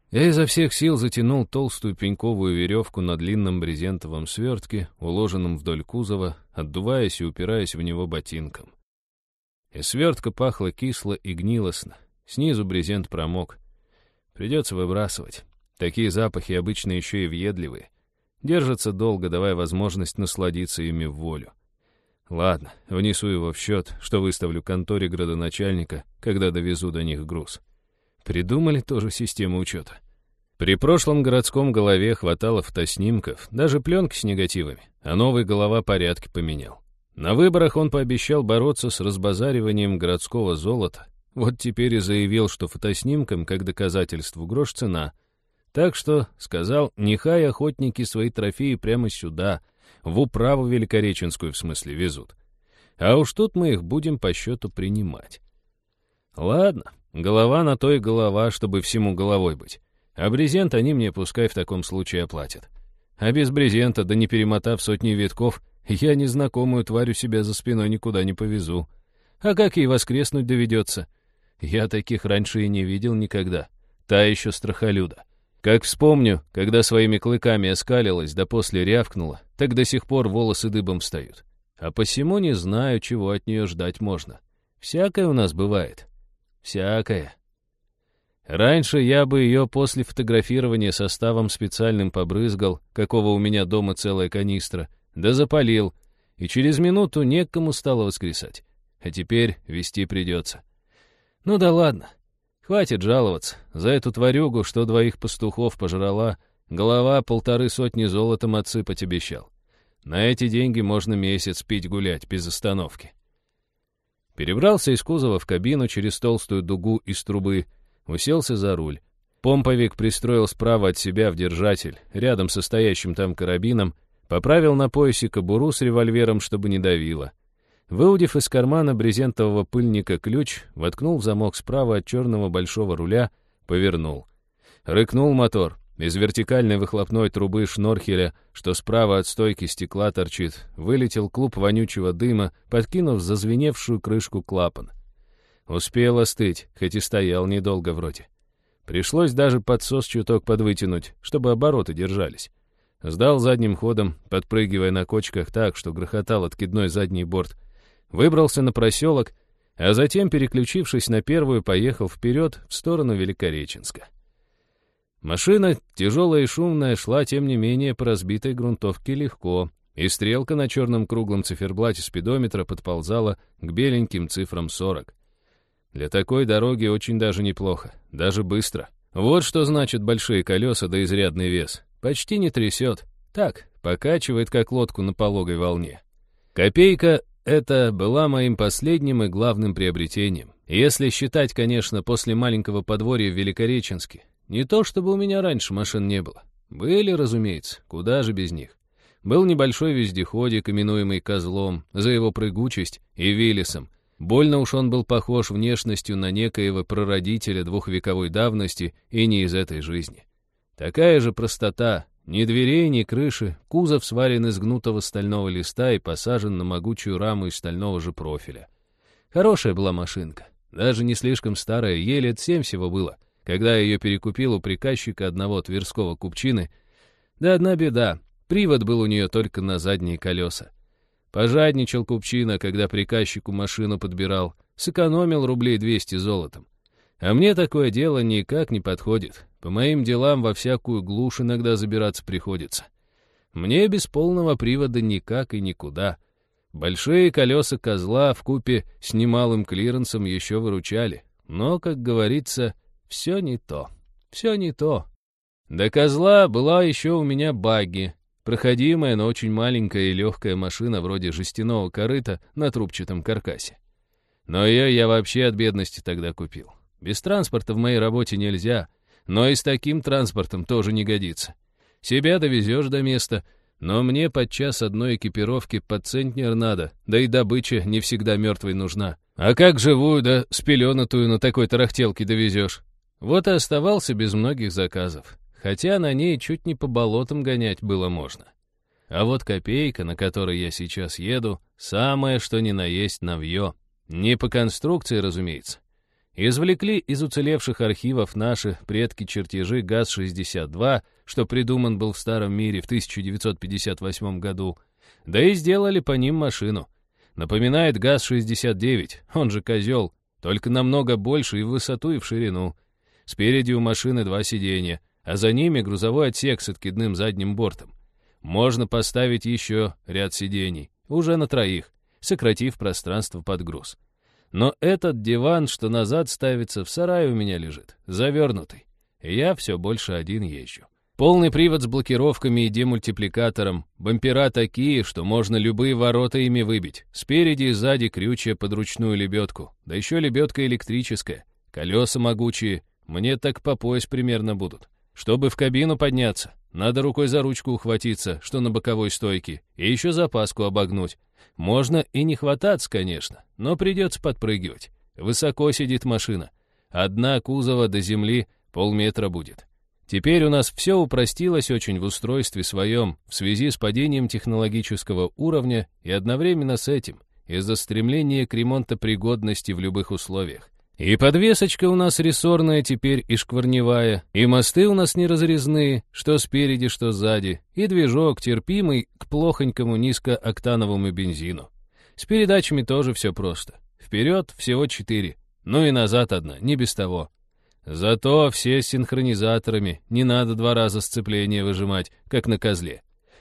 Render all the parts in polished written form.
Я изо всех сил затянул толстую пеньковую веревку на длинном брезентовом свертке, уложенном вдоль кузова, отдуваясь и упираясь в него ботинком. Из свертка пахло кисло и гнилостно. Снизу брезент промок. Придется выбрасывать. Такие запахи обычно еще и въедливые. Держатся долго, давая возможность насладиться ими в волю. Ладно, внесу его в счет, что выставлю конторе градоначальника, когда довезу до них груз. Придумали тоже систему учета. При прошлом городском голове хватало фотоснимков, даже пленки с негативами, а новый голова порядки поменял. На выборах он пообещал бороться с разбазариванием городского золота. Вот теперь и заявил, что фотоснимкам, как доказательству, грош цена. Так что, сказал, нехай охотники свои трофеи прямо сюда, в управу Великореченскую в смысле везут. А уж тут мы их будем по счету принимать. Ладно, голова на то и голова, чтобы всему головой быть. А брезент они мне пускай в таком случае оплатят. А без брезента, да не перемотав сотни витков, я незнакомую тварь у себя за спиной никуда не повезу. А как ей воскреснуть доведется? Я таких раньше и не видел никогда. Та еще страхолюда. Как вспомню, когда своими клыками оскалилась, да после рявкнула, так до сих пор волосы дыбом встают. А посему не знаю, чего от нее ждать можно. Всякое у нас бывает. Всякое. Раньше я бы ее после фотографирования составом специальным побрызгал, какого у меня дома целая канистра, да запалил, и через минуту некому стало воскресать. А теперь везти придется. Ну да ладно. Хватит жаловаться. За эту тварюгу, что 2 пастухов пожрала, голова 150 золотом отсыпать обещал. На эти деньги можно месяц пить гулять без остановки. Перебрался из кузова в кабину через толстую дугу из трубы, уселся за руль. Помповик пристроил справа от себя в держатель, рядом со стоящим там карабином, поправил на поясе кобуру с револьвером, чтобы не давило. Выудив из кармана брезентового пыльника ключ, воткнул в замок справа от черного большого руля, повернул. Рыкнул мотор. Из вертикальной выхлопной трубы шнорхеля, что справа от стойки стекла торчит, вылетел клуб вонючего дыма, подкинув зазвеневшую крышку клапан. Успел остыть, хоть и стоял недолго вроде. Пришлось даже подсос чуток подвытянуть, чтобы обороты держались. Сдал задним ходом, подпрыгивая на кочках так, что грохотал откидной задний борт. Выбрался на проселок, а затем, переключившись на первую, поехал вперед в сторону Великореченска. Машина, тяжелая и шумная, шла, тем не менее, по разбитой грунтовке легко, и стрелка на черном круглом циферблате спидометра подползала к беленьким цифрам 40. Для такой дороги очень даже неплохо, даже быстро. Вот что значит большие колеса да изрядный вес. Почти не трясет. Так, покачивает, как лодку на пологой волне. Копейка эта была моим последним и главным приобретением. Если считать, конечно, после маленького подворья в Великореченске. Не то чтобы у меня раньше машин не было. Были, разумеется, куда же без них. Был небольшой вездеходик, именуемый «Козлом», за его прыгучесть и Виллисом. Больно уж он был похож внешностью на некоего прародителя двухвековой давности и не из этой жизни. Такая же простота, ни дверей, ни крыши, кузов сварен из гнутого стального листа и посажен на могучую раму из стального же профиля. Хорошая была машинка, даже не слишком старая, ей лет 7 всего было, когда я ее перекупил у приказчика одного тверского купчины. Да одна беда, привод был у нее только на задние колеса. Пожадничал купчина, когда приказчику машину подбирал, сэкономил рублей 200 золотом. А мне такое дело никак не подходит. По моим делам во всякую глушь иногда забираться приходится. Мне без полного привода никак и никуда. Большие колеса «Козла» вкупе с немалым клиренсом еще выручали. Но, как говорится, все не то. Все не то. До «Козла» была еще у меня багги. Проходимая, но очень маленькая и легкая машина вроде жестяного корыта на трубчатом каркасе. Но ее я вообще от бедности тогда купил. Без транспорта в моей работе нельзя, но и с таким транспортом тоже не годится. Себя довезешь до места, но мне подчас одной экипировки под центнер надо, да и добыча не всегда мертвой нужна. А как живую да спеленатую на такой тарахтелке довезешь? Вот и оставался без многих заказов, хотя на ней чуть не по болотам гонять было можно. А вот копейка, на которой я сейчас еду, самое что ни на есть навье. Не по конструкции, разумеется. Извлекли из уцелевших архивов наши предки чертежи ГАЗ-62, что придуман был в Старом мире в 1958 году, да и сделали по ним машину. Напоминает ГАЗ-69, он же «Козел», только намного больше и в высоту, и в ширину. Спереди у машины 2 сиденья, а за ними грузовой отсек с откидным задним бортом. Можно поставить еще ряд сидений, уже на 3, сократив пространство под груз. Но этот диван, что назад ставится, в сарае у меня лежит, завернутый. И я все больше один езжу. Полный привод с блокировками и демультипликатором, бампера такие, что можно любые ворота ими выбить. Спереди и сзади крючья под ручную лебедку, да еще лебедка электрическая. Колеса могучие, мне так по пояс примерно будут. Чтобы в кабину подняться, надо рукой за ручку ухватиться, что на боковой стойке, и еще запаску обогнуть. Можно и не хвататься, конечно, но придется подпрыгивать. Высоко сидит машина. От дна кузова до земли полметра будет. Теперь у нас все упростилось очень в устройстве своем в связи с падением технологического уровня и одновременно с этим из-за стремления к ремонтопригодности в любых условиях. И подвесочка у нас рессорная теперь и шкварневая, и мосты у нас не разрезные, что спереди, что сзади, и движок терпимый к плохонькому низкооктановому бензину. С передачами тоже все просто. Вперед всего 4, ну и назад 1, не без того. Зато все с синхронизаторами, не надо 2 раза сцепление выжимать, как на козле.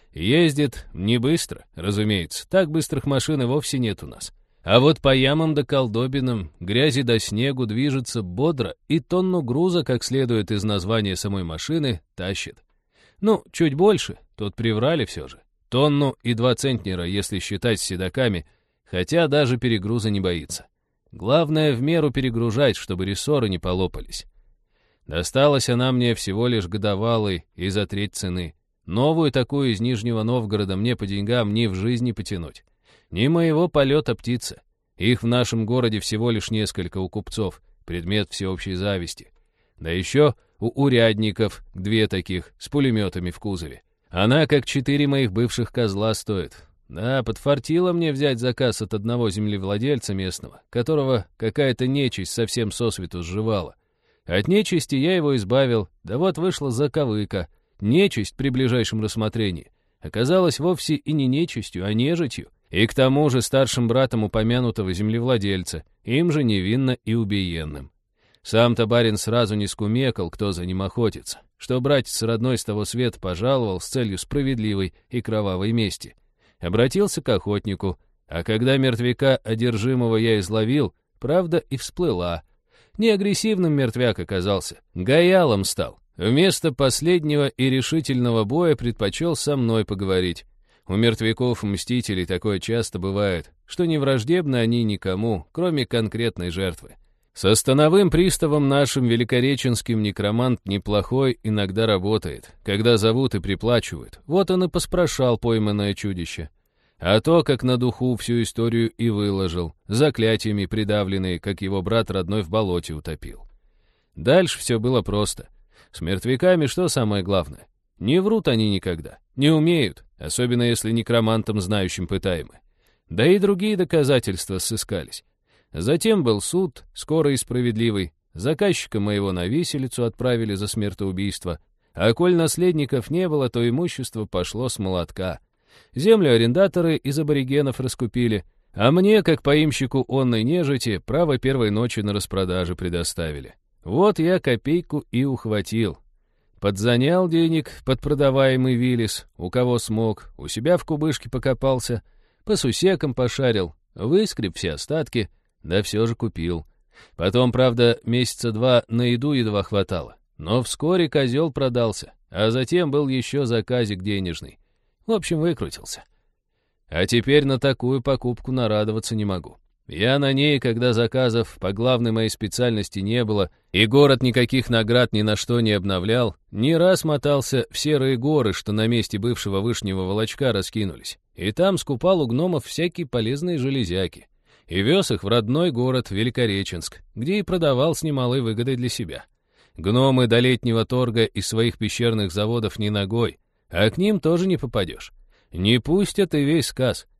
Ездит не быстро, разумеется, так быстрых машин и вовсе нет у нас. А вот по ямам да колдобинам, грязи да снегу движется бодро и тонну груза, как следует из названия самой машины, тащит. Ну, чуть больше, тут приврали все же. 1 тонну и 2 центнера, если считать с седаками, хотя даже перегруза не боится. Главное в меру перегружать, чтобы рессоры не полопались. Досталась она мне всего лишь годовалой и за 1/3 цены. Новую такую из Нижнего Новгорода мне по деньгам ни в жизни потянуть. Не моего полета птица. Их в нашем городе всего лишь несколько у купцов, предмет всеобщей зависти. Да еще у урядников 2 таких, с пулеметами в кузове. Она как 4 моих бывших козла стоит. Да, подфартило мне взять заказ от одного землевладельца местного, которого какая-то нечисть совсем сосвету сживала. От нечисти я его избавил, да вот вышла заковыка. Нечисть при ближайшем рассмотрении оказалась вовсе и не нечистью, а нежитью. И к тому же старшим братом упомянутого землевладельца, им же невинно и убиенным. Сам-то барин сразу не скумекал, кто за ним охотится, что братец родной с того света пожаловал с целью справедливой и кровавой мести. Обратился к охотнику, а когда мертвяка одержимого я изловил, правда и всплыла. Не агрессивным мертвяк оказался, гаялом стал. Вместо последнего и решительного боя предпочел со мной поговорить. У мертвяков-мстителей такое часто бывает, что не враждебны они никому, кроме конкретной жертвы. Со становым приставом нашим великореченским некромант неплохой иногда работает, когда зовут и приплачивают. Вот он и поспрашал пойманное чудище. А то, как на духу всю историю и выложил, заклятиями придавленный, как его брат родной в болоте утопил. Дальше все было просто. С мертвяками что самое главное? Не врут они никогда, не умеют, особенно если некромантом знающим пытаемы. Да и другие доказательства сыскались. Затем был суд, скорый и справедливый. Заказчика моего на виселицу отправили за смертоубийство. А коль наследников не было, то имущество пошло с молотка. Землю арендаторы из аборигенов раскупили, а мне, как поимщику онной нежити, право первой ночи на распродаже предоставили. Вот я копейку и ухватил. Подзанял денег под продаваемый Виллис, у кого смог, у себя в кубышке покопался, по сусекам пошарил, выскреб все остатки, да все же купил. Потом, правда, 2 месяца на еду едва хватало, но вскоре козел продался, а затем был еще заказик денежный. В общем, выкрутился. А теперь на такую покупку нарадоваться не могу. Я на ней, когда заказов по главной моей специальности не было, и город никаких наград ни на что не обновлял, не раз мотался в серые горы, что на месте бывшего вышнего волочка раскинулись, и там скупал у гномов всякие полезные железяки, и вез их в родной город Великореченск, где и продавал с немалой выгодой для себя. Гномы до летнего торга из своих пещерных заводов не ногой, а к ним тоже не попадешь. Не пустят и весь сказ.